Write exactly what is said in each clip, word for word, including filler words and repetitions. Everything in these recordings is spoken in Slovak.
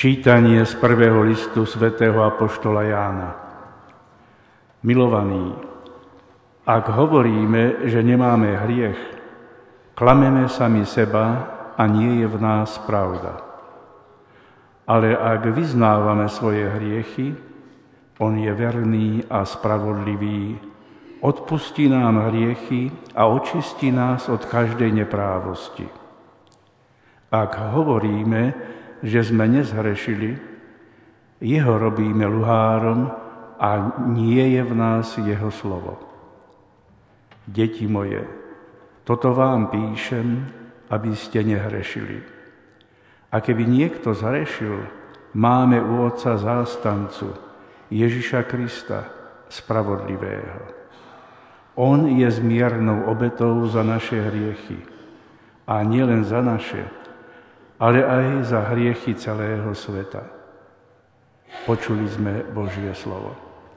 Čítanie z prvého listu svätého apoštola Jána. Milovaní, ak hovoríme, že nemáme hriech, klameme sami seba a nie je v nás pravda. Ale ak vyznávame svoje hriechy, on je verný a spravodlivý, odpustí nám hriechy a očistí nás od každej neprávosti. Ak hovoríme, že sme nezhrešili, jeho robíme luhárom a nie je v nás jeho slovo. Deti moje, toto vám píšem, aby ste nehrešili. A keby niekto zhrešil, máme u Otca zástancu, Ježiša Krista, spravodlivého. On je zmiernou obetou za naše hriechy. A nielen za naše, ale aj za hriechy celého sveta. Počuli sme Božie slovo.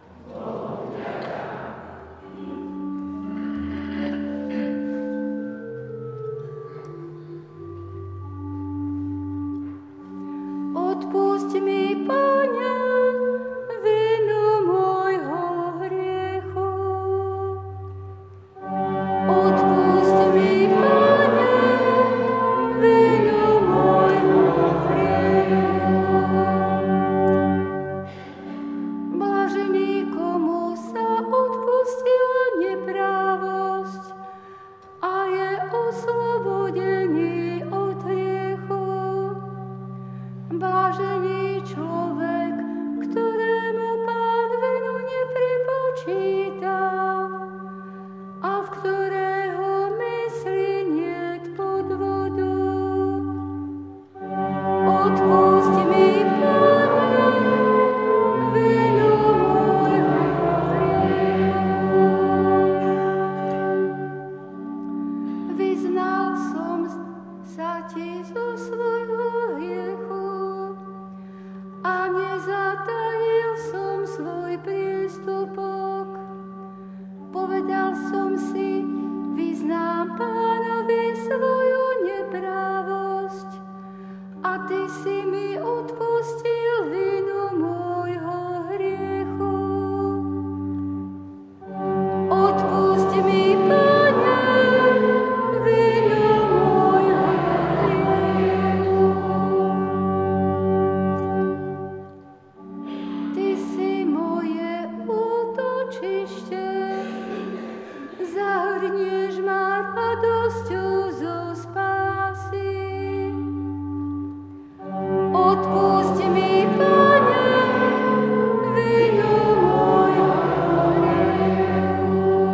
Odpusť mi, Pane, vinu môjho hriechu. Odpusť mi, Pane, vinu môjho hriechu. Blažený, komu sa odpustila neprávosť a je oslobodený od hriechu. Blážený človek, ktorému Pán vinu nepripočíta a v ktorého mysli niet podvodu. Odpusť mi, Pane, vinu môjho hriechu. Vyznal som sa ti zo svojho hriechu a nezatajil som svoj priestupok. Povedal som si, vyznám Pánovi svoju neprávosť a ty si mi odpustil vinu môjho hriechu. Odpusť mi, Pane, vinu môjho hriechu. Ty si moje útočište, zahrnieš ma radosťou zo spásy. Odpusť mi, Pane, vinu môjho hriechu.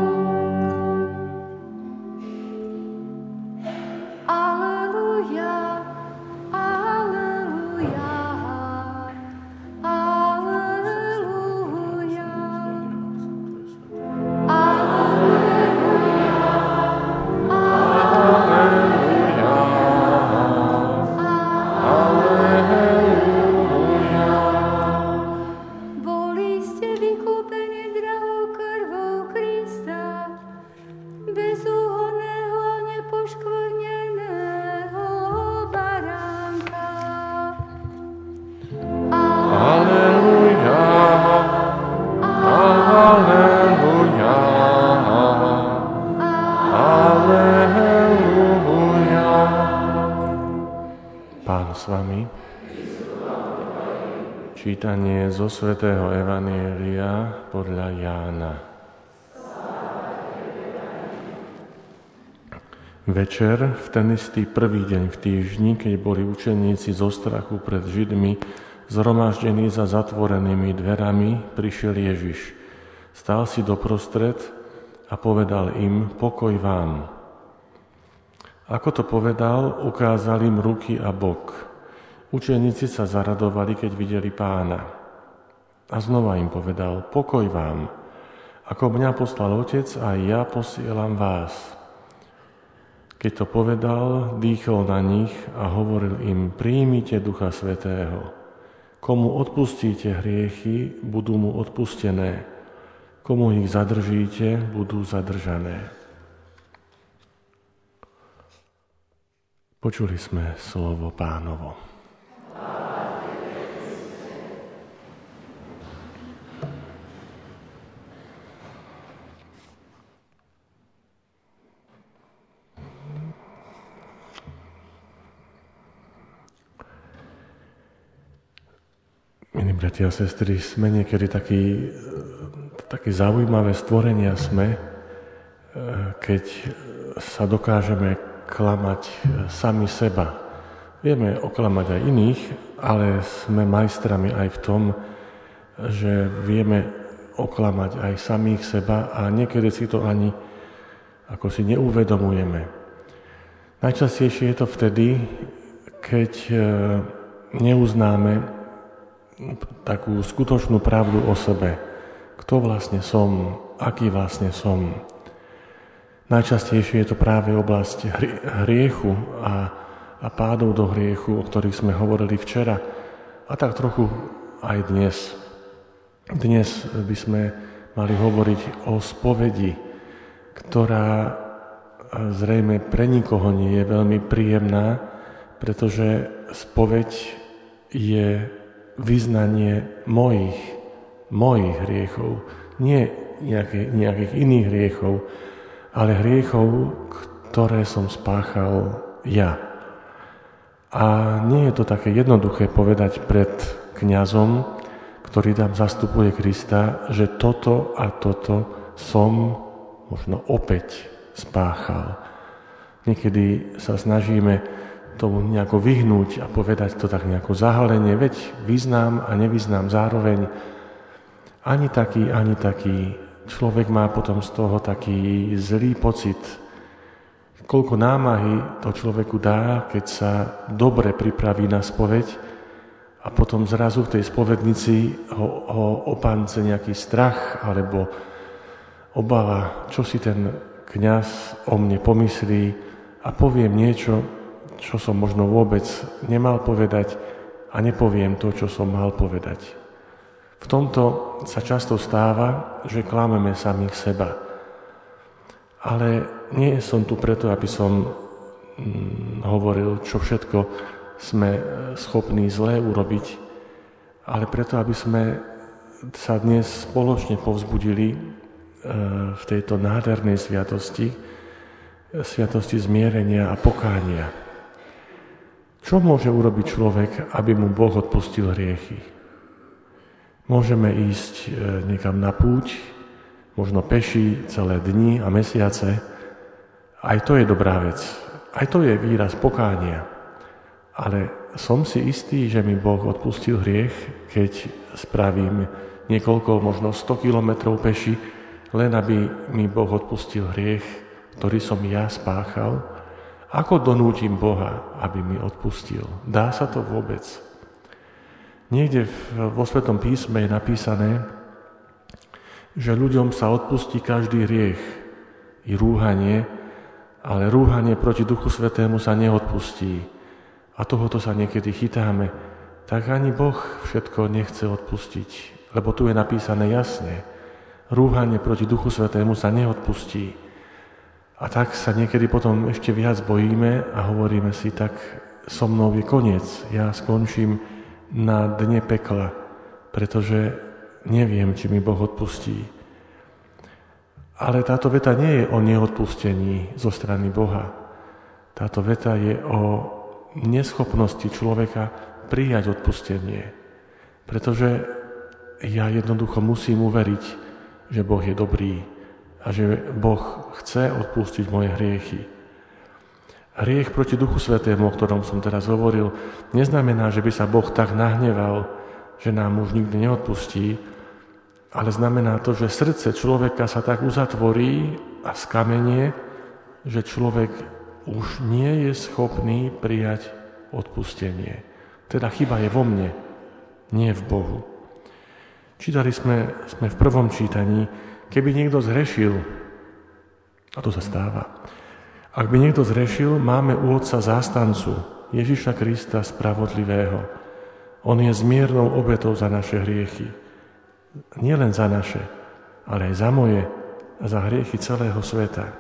Aleluja, aleluja, aleluja, Boli ste vykúpení drahou krvou Krista, bezúhonného a nepoškvrneného baránka. Aleluja, aleluja, aleluja. Pán s vami. Čítanie zo svätého Evanjelia podľa Jána. Večer, v ten istý prvý deň v týždni, keď boli učeníci zo strachu pred Židmi zhromaždení za zatvorenými dverami, prišiel Ježiš. Stál si doprostred a povedal im, pokoj vám. Ako to povedal, ukázal im ruky a bok. Učeníci sa zaradovali, keď videli Pána. A znova im povedal, pokoj vám. Ako mňa poslal Otec, aj ja posielam vás. Keď to povedal, dýchol na nich a hovoril im, príjmite Ducha Svätého. Komu odpustíte hriechy, budú mu odpustené. Komu ich zadržíte, budú zadržané. Počuli sme slovo Pánovo. Milí bratia a sestry, sme niekedy takí, takí zaujímavé stvorenia sme, keď sa dokážeme klamať sami seba. Vieme oklamať aj iných, ale sme majstrami aj v tom, že vieme oklamať aj samých seba a niekedy si to ani ako si neuvedomujeme. Najčastejšie je to vtedy, keď neuznáme takú skutočnú pravdu o sebe. Kto vlastne som, aký vlastne som. Najčastejšie je to práve oblasť hriechu a, a pádov do hriechu, o ktorých sme hovorili včera. A tak trochu aj dnes. Dnes by sme mali hovoriť o spovedi, ktorá zrejme pre nikoho nie je veľmi príjemná, pretože spoveď je vyznanie mojich, mojich hriechov, nie nejaké, nejakých iných hriechov, ale hriechov, ktoré som spáchal ja. A nie je to také jednoduché povedať pred kňazom, ktorý tam zastupuje Krista, že toto a toto som možno opäť spáchal. Niekedy sa snažíme tomu nejako vyhnúť a povedať to tak nejako zahalenie, veď vyznám a nevyznám zároveň. Ani taký, ani taký. Človek má potom z toho taký zlý pocit. Koľko námahy to človeku dá, keď sa dobre pripraví na spoveď a potom zrazu v tej spovednici ho, ho opánce nejaký strach alebo obava, čo si ten kňaz o mne pomyslí a poviem niečo, čo som možno vôbec nemal povedať a nepoviem to, čo som mal povedať. V tomto sa často stáva, že klameme samých seba. Ale nie som tu preto, aby som hm, hovoril, čo všetko sme schopní zlé urobiť, ale preto, aby sme sa dnes spoločne povzbudili e, v tejto nádhernej sviatosti, sviatosti zmierenia a pokánia. Čo môže urobiť človek, aby mu Boh odpustil hriechy? Môžeme ísť niekam na púť, možno peši celé dni a mesiace. Aj to je dobrá vec. Aj to je výraz pokánia. Ale som si istý, že mi Boh odpustil hriech, keď spravím niekoľko, možno sto kilometrov peši, len aby mi Boh odpustil hriech, ktorý som ja spáchal. Ako donútim Boha, aby mi odpustil? Dá sa to vôbec? Niekde vo Svetom písme je napísané, že ľuďom sa odpustí každý hriech i rúhanie, ale rúhanie proti Duchu Svätému sa neodpustí. A tohoto sa niekedy chytáme. Tak ani Boh všetko nechce odpustiť, lebo tu je napísané jasne. Rúhanie proti Duchu Svätému sa neodpustí. A tak sa niekedy potom ešte viac bojíme a hovoríme si, tak so mnou je koniec. Ja skončím na dne pekla, pretože neviem, či mi Boh odpustí. Ale táto veta nie je o neodpustení zo strany Boha. Táto veta je o neschopnosti človeka prijať odpustenie. Pretože ja jednoducho musím uveriť, že Boh je dobrý a že Boh chce odpustiť moje hriechy. Hriech proti Duchu Svätému, o ktorom som teraz hovoril, neznamená, že by sa Boh tak nahneval, že nám už nikdy neodpustí, ale znamená to, že srdce človeka sa tak uzatvorí a skamenie, že človek už nie je schopný prijať odpustenie. Teda chyba je vo mne, nie v Bohu. Čítali sme, sme v prvom čítaní, keby niekto zhrešil, a to sa stáva, ak by niekto zhrešil, máme u Otca zástancu, Ježiša Krista spravodlivého. On je zmiernou obetou za naše hriechy. Nie len za naše, ale aj za moje a za hriechy celého sveta.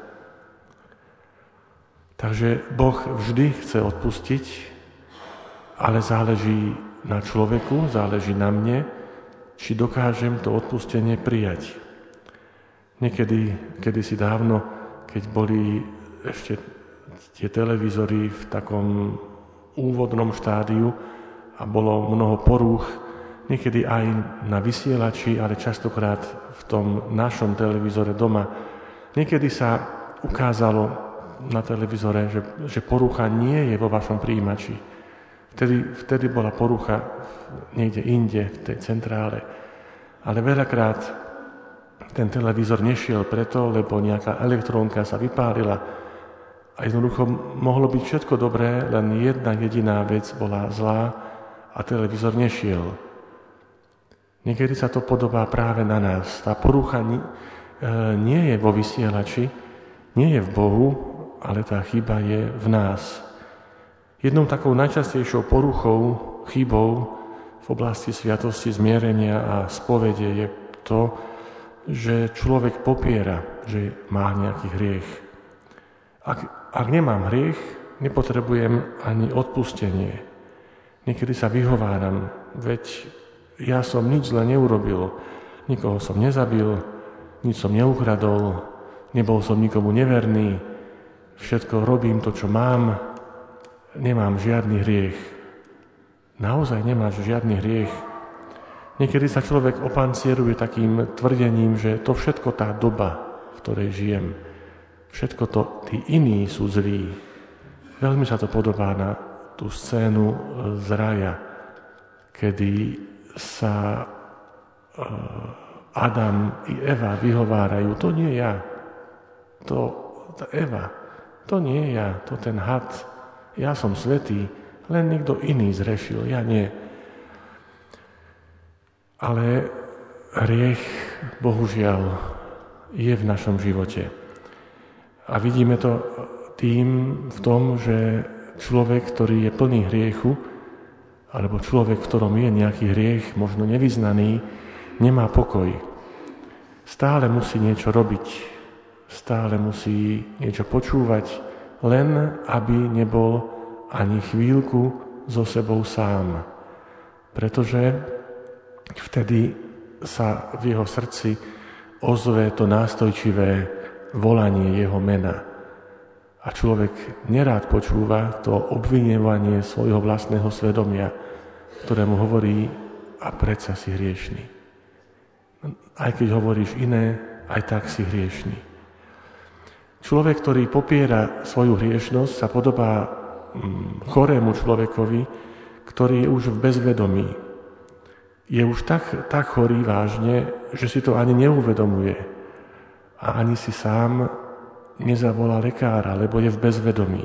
Takže Boh vždy chce odpustiť, ale záleží na človeku, záleží na mne, či dokážem to odpustenie prijať. Niekedy, kedysi dávno, keď boli ešte tie televízory v takom úvodnom štádiu a bolo mnoho porúch, niekedy aj na vysielači, ale častokrát v tom našom televízore doma. Niekedy sa ukázalo na televízore, že, že porucha nie je vo vašom prijímači. Vtedy, vtedy bola porucha niekde inde, v tej centrále. Ale veľakrát ten televízor nešiel preto, lebo nejaká elektrónka sa vypálila a jednoducho mohlo byť všetko dobré, len jedna jediná vec bola zlá a televízor nešiel. Niekedy sa to podobá práve na nás. Tá porucha nie je vo vysielači, nie je v Bohu, ale tá chyba je v nás. Jednou takou najčastejšou poruchou, chybou v oblasti sviatosti zmierenia a spovede je to, že človek popiera, že má nejaký hriech. Ak, ak nemám hriech, nepotrebujem ani odpustenie. Niekedy sa vyhováram, veď ja som nič zle neurobil, nikoho som nezabil, nič som neukradol, nebol som nikomu neverný, všetko robím to, čo mám, nemám žiadny hriech. Naozaj nemáš žiadny hriech. Niekedy sa človek opancieruje takým tvrdením, že to všetko tá doba, v ktorej žijem, všetko to, tí iní sú zlí. Veľmi sa to podobá na tú scénu z raja, kedy sa Adam i Eva vyhovárajú, to nie ja, to tá Eva, to nie ja, to ten had, ja som svätý, len niekto iný zrešil, ja nie. Ale hriech, bohužiaľ, je v našom živote. A vidíme to tým v tom, že človek, ktorý je plný hriechu, alebo človek, v ktorom je nejaký hriech, možno nevyznaný, nemá pokoj. Stále musí niečo robiť, stále musí niečo počúvať, len aby nebol ani chvíľku so sebou sám. Pretože vtedy sa v jeho srdci ozve to nástojčivé volanie jeho mena. A človek nerád počúva to obviňovanie svojho vlastného svedomia, ktorému hovorí, a predsa si hriešný. Aj keď hovoríš iné, aj tak si hriešný. Človek, ktorý popiera svoju hriešnosť, sa podobá chorému človekovi, ktorý je už v bezvedomí. Je už tak, tak chorý vážne, že si to ani neuvedomuje. A ani si sám nezavolá lekára, lebo je v bezvedomí.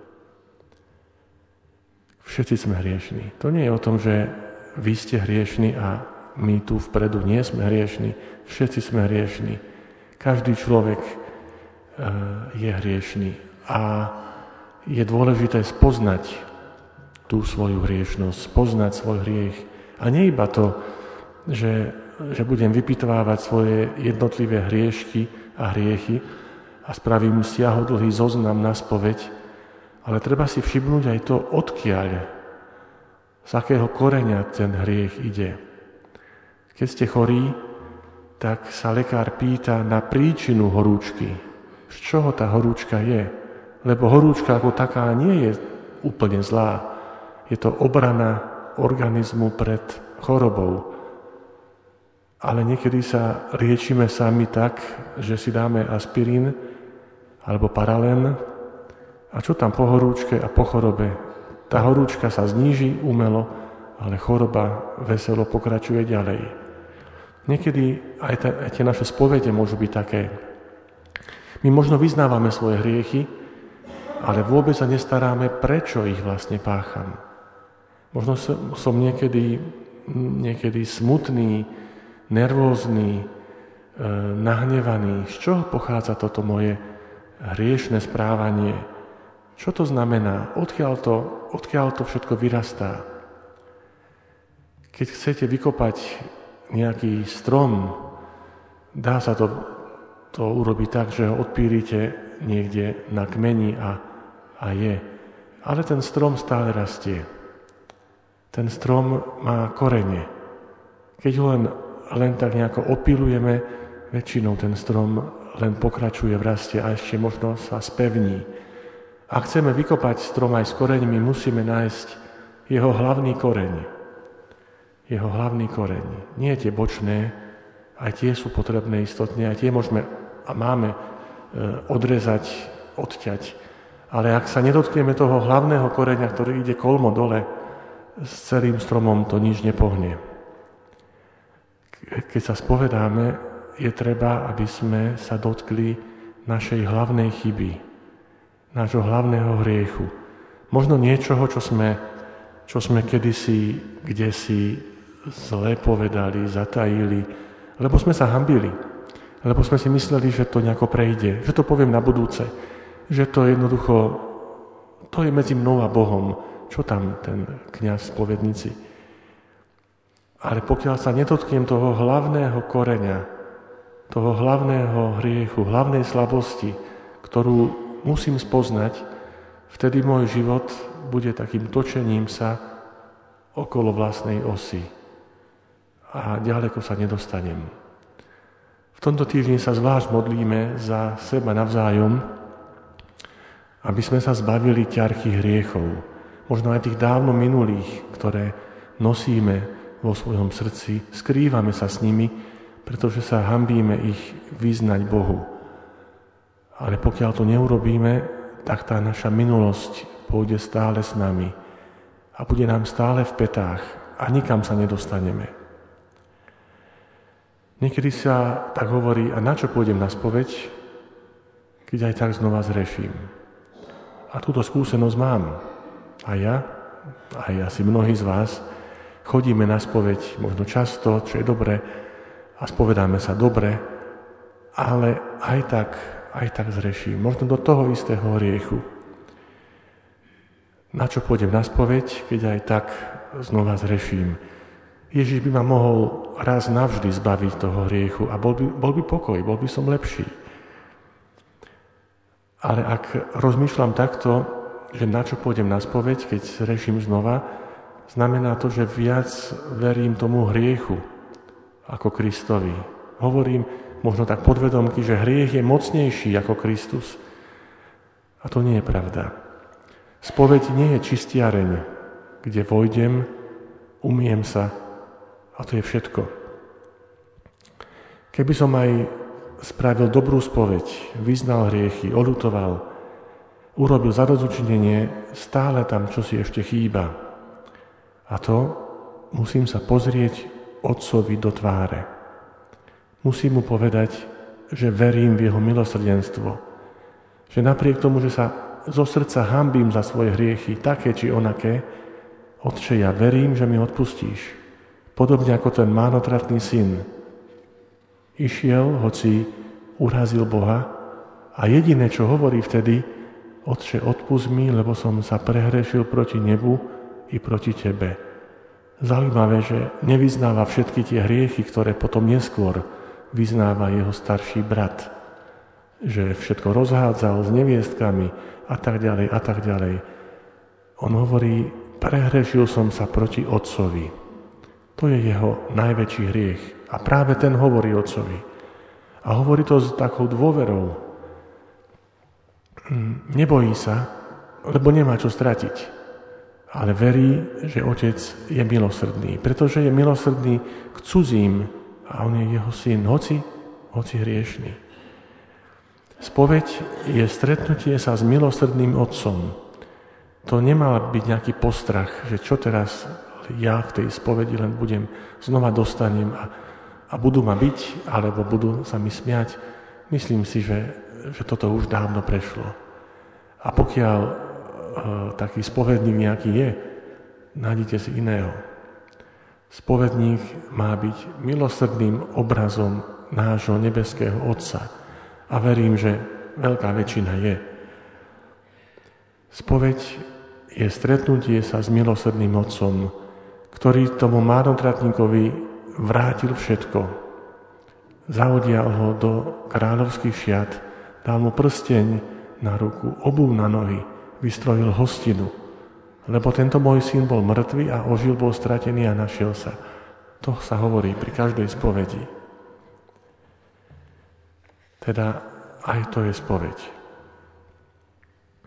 Všetci sme hriešní. To nie je o tom, že vy ste hriešni a my tu vpredu nie sme hriešni. Všetci sme hriešni. Každý človek je hriešný. A je dôležité spoznať tú svoju hriešnosť, spoznať svoj hriech. A nie iba to, že, že budem vypitvávať svoje jednotlivé hriešky a hriechy a spravím siahodlhý zoznam na spoveď, ale treba si všimnúť aj to, odkiaľ, z akého koreňa ten hriech ide. Keď ste chorí, tak sa lekár pýta na príčinu horúčky. Z čoho tá horúčka je? Lebo horúčka ako taká nie je úplne zlá. Je to obrana organizmu pred chorobou. Ale niekedy sa liečíme sami tak, že si dáme aspirín alebo paralen a čo tam po horúčke a po chorobe? Tá horúčka sa zníži umelo, ale choroba veselo pokračuje ďalej. Niekedy aj, ta, aj tie naše spovede môžu byť také. My možno vyznávame svoje hriechy, ale vôbec sa nestaráme, prečo ich vlastne pácham. Možno som niekedy, niekedy smutný, nervózny, nahnevaný. Z čoho pochádza toto moje hriešne správanie? Čo to znamená? Odkiaľ to, odkiaľ to všetko vyrastá? Keď chcete vykopať nejaký strom, dá sa to, to urobiť tak, že ho odpírite niekde na kmeni a, a je. Ale ten strom stále rastie. Ten strom má korene. Keď ho len, len tak nejako opilujeme, väčšinou ten strom len pokračuje v raste a ešte možno sa spevní. Ak chceme vykopať strom aj s koreňmi, musíme nájsť jeho hlavný koreň. jeho hlavný koreň. Nie tie bočné, aj tie sú potrebné istotne, aj tie môžeme a máme e, odrezať, odťať. Ale ak sa nedotkneme toho hlavného koreňa, ktorý ide kolmo dole, s celým stromom to nič nepohne. Keď sa spovedáme, je treba, aby sme sa dotkli našej hlavnej chyby, nášho hlavného hriechu. Možno niečoho, čo sme, čo sme kedysi, kdesi zle povedali, zatajili, lebo sme sa hanbili, lebo sme si mysleli, že to nejako prejde, že to poviem na budúce, že to jednoducho, to je medzi mnou a Bohom, čo tam ten kňaz v spovednici. Ale pokiaľ sa nedotknem toho hlavného koreňa, toho hlavného hriechu, hlavnej slabosti, ktorú musím spoznať, vtedy môj život bude takým točením sa okolo vlastnej osy. A ďaleko sa nedostanem. V tomto týždni sa zvlášť modlíme za seba navzájom, aby sme sa zbavili ťarchy hriechov, možno aj tých dávno minulých, ktoré nosíme vo svojom srdci, skrývame sa s nimi, pretože sa hanbíme ich vyznať Bohu. Ale pokiaľ to neurobíme, tak tá naša minulosť pôjde stále s nami a bude nám stále v petách a nikam sa nedostaneme. Niekedy sa tak hovorí, a na čo pôjdem na spoveď, keď aj tak znova zreším. A túto skúsenosť mám. A ja, aj asi mnohí z vás, chodíme na spoveď možno často, čo je dobre, a spovedáme sa dobre, ale aj tak, aj tak zreším. Možno do toho istého hriechu. Na čo pôjdem na spoveď, keď aj tak znova zreším. Ježiš by ma mohol raz navždy zbaviť toho hriechu a bol by, bol by pokoj, bol by som lepší. Ale ak rozmýšľam takto, že na čo pôjdem na spoveď, keď zreším znova, znamená to, že viac verím tomu hriechu ako Kristovi. Hovorím možno tak podvedomky, že hriech je mocnejší ako Kristus. A to nie je pravda. Spoveď nie je čistiareň, kde vojdem, umiem sa a to je všetko. Keby som aj spravil dobrú spoveď, vyznal hriechy, oľutoval, urobil zadozučinenie, stále tam čosi ešte chýba. A to musím sa pozrieť Otcovi do tváre. Musím mu povedať, že verím v jeho milosrdenstvo. Že napriek tomu, že sa zo srdca hanbím za svoje hriechy, také či onaké, Otče, ja verím, že mi odpustíš. Podobne ako ten márnotratný syn. Išiel, hoci urazil Boha, a jediné, čo hovorí vtedy, Otče, odpusť mi, lebo som sa prehrešil proti nebu i proti tebe. Zaujímavé, že nevyznáva všetky tie hriechy, ktoré potom neskôr vyznáva jeho starší brat. Že všetko rozhádzal s neviestkami a tak ďalej a tak ďalej. On hovorí, prehrešil som sa proti Otcovi. To je jeho najväčší hriech. A práve ten hovorí Otcovi. A hovorí to s takou dôverou. Nebojí sa, lebo nemá čo stratiť. Ale verí, že Otec je milosrdný, pretože je milosrdný k cudzím a on je jeho syn, hoci, hoci hriešný. Spoveď je stretnutie sa s milosrdným Otcom. To nemal byť nejaký postrach, že čo teraz ja v tej spovedi len budem, znova dostanem a, a budú ma byť, alebo budú sa mi smiať. Myslím si, že že toto už dávno prešlo. A pokiaľ e, taký spovedník nejaký je, nájdete si iného. Spovedník má byť milosrdným obrazom nášho nebeského Otca. A verím, že veľká väčšina je. Spoveď je stretnutie sa s milosrdným Otcom, ktorý tomu márnotratníkovi vrátil všetko. Zaodial ho do kráľovských šiat, dal mu prsteň na ruku, obuv na nohy, vystrojil hostinu. Lebo tento môj syn bol mŕtvý a ožil, bol stratený a našiel sa. To sa hovorí pri každej spovedi. Teda aj to je spoveď.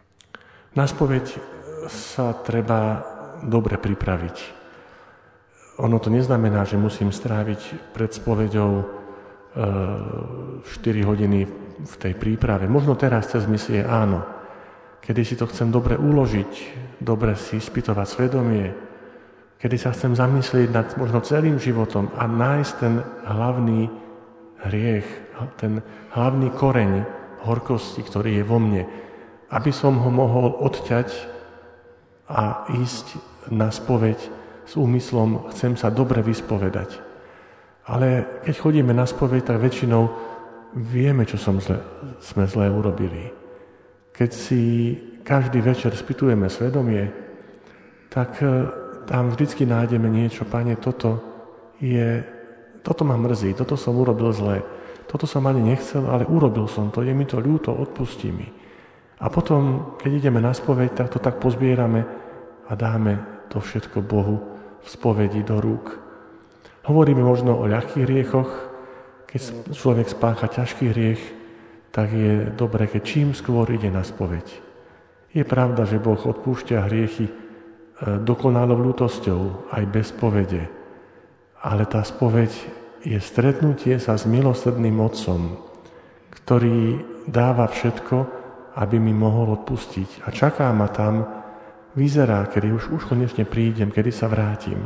Na spoveď sa treba dobre pripraviť. ono to neznamená, že musím stráviť pred spoveďou e, štyri hodiny v tej príprave. Možno teraz cez misie áno, kedy si to chcem dobre uložiť, dobre si spýtovať svedomie, kedy sa chcem zamyslieť nad možno celým životom a nájsť ten hlavný hriech, ten hlavný koreň horkosti, ktorý je vo mne, aby som ho mohol odťať a ísť na spoveď s úmyslom, chcem sa dobre vyspovedať. Ale keď chodíme na spoveď, tak väčšinou vieme, čo som zle, sme zle urobili. Keď si každý večer spýtujeme svedomie, tak tam vždycky nájdeme niečo, Pane, toto je, toto ma mrzí, toto som urobil zle, toto som ani nechcel, ale urobil som to, je mi to ľúto, odpustí mi. A potom, keď ideme na spoveď, tak to tak pozbierame a dáme to všetko Bohu v spovedi do rúk. Hovoríme možno o ľahkých hriechoch, keď človek spácha ťažký hriech, tak je dobre, keď čím skôr ide na spoveď. Je pravda, že Boh odpúšťa hriechy dokonalou ľútosťou, aj bez spovede. Ale tá spoveď je stretnutie sa s milosrdným Otcom, ktorý dáva všetko, aby mi mohol odpustiť. A čaká ma tam, vyzerá, kedy už, už konečne prídem, kedy sa vrátim.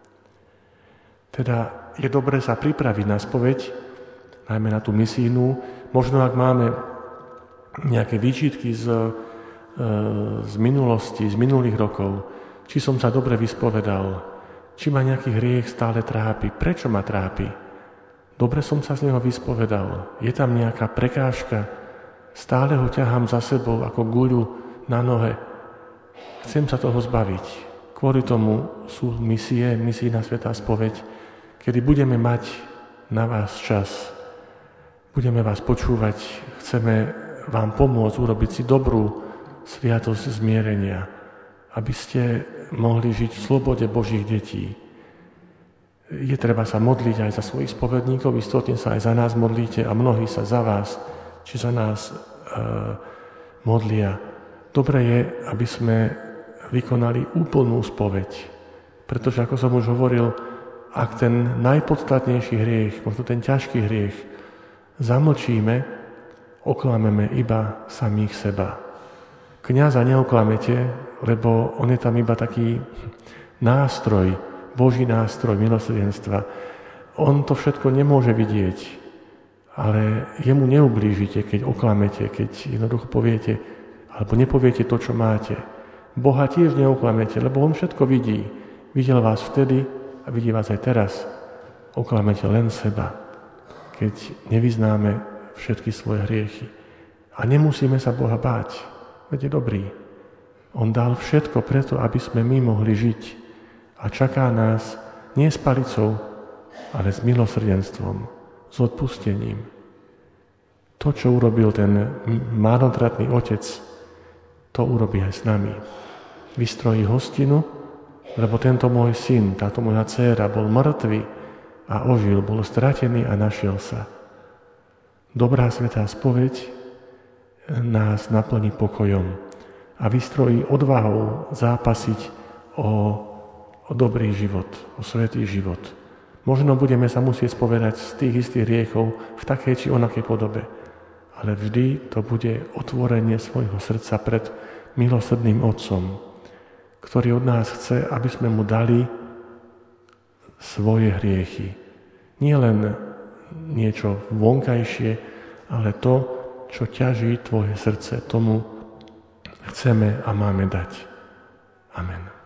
Teda je dobre sa pripraviť na spoveď, najmä na tú misijnú. Možno ak máme nejaké výčitky z, e, z minulosti, z minulých rokov, či som sa dobre vyspovedal, či ma nejaký hriech stále trápi, prečo ma trápi. Dobre som sa z neho vyspovedal, je tam nejaká prekážka, stále ho ťahám za sebou ako guľu na nohe. Chcem sa toho zbaviť. Kvôli tomu sú misie, misijná svätá spoveď, kedy budeme mať na vás čas, budeme vás počúvať, chceme vám pomôcť urobiť si dobrú sviatosť zmierenia, aby ste mohli žiť v slobode Božích detí. Je treba sa modliť aj za svojich spovedníkov, istotne sa aj za nás modlíte a mnohí sa za vás, či za nás e, modlia. Dobre je, aby sme vykonali úplnú spoveď, pretože, ako som už hovoril, ak ten najpodstatnejší hriech, možno ten ťažký hriech, zamlčíme, oklameme iba samých seba. Kňaza neoklamete, lebo on je tam iba taký nástroj, Boží nástroj milosrdenstva. On to všetko nemôže vidieť, ale jemu neublížite, keď oklamete, keď jednoducho poviete, alebo nepoviete to, čo máte. Boha tiež neoklamete, lebo on všetko vidí. Videl vás vtedy a vidí vás aj teraz. Oklamete len seba, keď nevyznáme všetky svoje hriechy. A nemusíme sa Boha báť, veď je dobrý. On dal všetko preto, aby sme my mohli žiť. A čaká nás nie s palicou, ale s milosrdenstvom, s odpustením. To, čo urobil ten marnotratný otec, to urobí aj s nami. Vystrojí hostinu, lebo tento môj syn, táto moja dcéra bol mŕtvy a ožil, bol stratený a našiel sa. Dobrá svätá spoveď nás naplní pokojom a vystrojí odvahou zápasiť o, o dobrý život, o svätý život. Možno budeme sa musieť spovedať z tých istých hriechov v takej či onakej podobe, ale vždy to bude otvorenie svojho srdca pred milosrdným Otcom, ktorý od nás chce, aby sme mu dali svoje hriechy. Nie len niečo vonkajšie, ale to, čo ťaží tvoje srdce, tomu chceme a máme dať. Amen.